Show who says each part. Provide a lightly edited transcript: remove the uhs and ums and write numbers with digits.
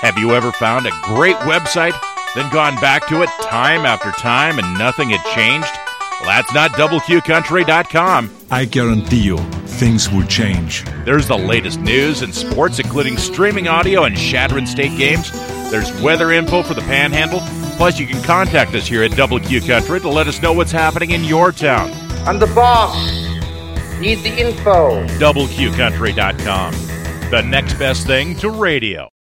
Speaker 1: Have you ever found a great website, then gone back to it time after time and nothing had changed? Well, that's not DoubleQCountry.com.
Speaker 2: I guarantee you, things will change.
Speaker 1: There's the latest news and sports, including streaming audio and Shadron State games. There's weather info for the Panhandle. Plus, you can contact us here at WQ Country to let us know what's happening in your town.
Speaker 3: I'm the boss. Need the info.
Speaker 1: DoubleQCountry.com. The next best thing to radio.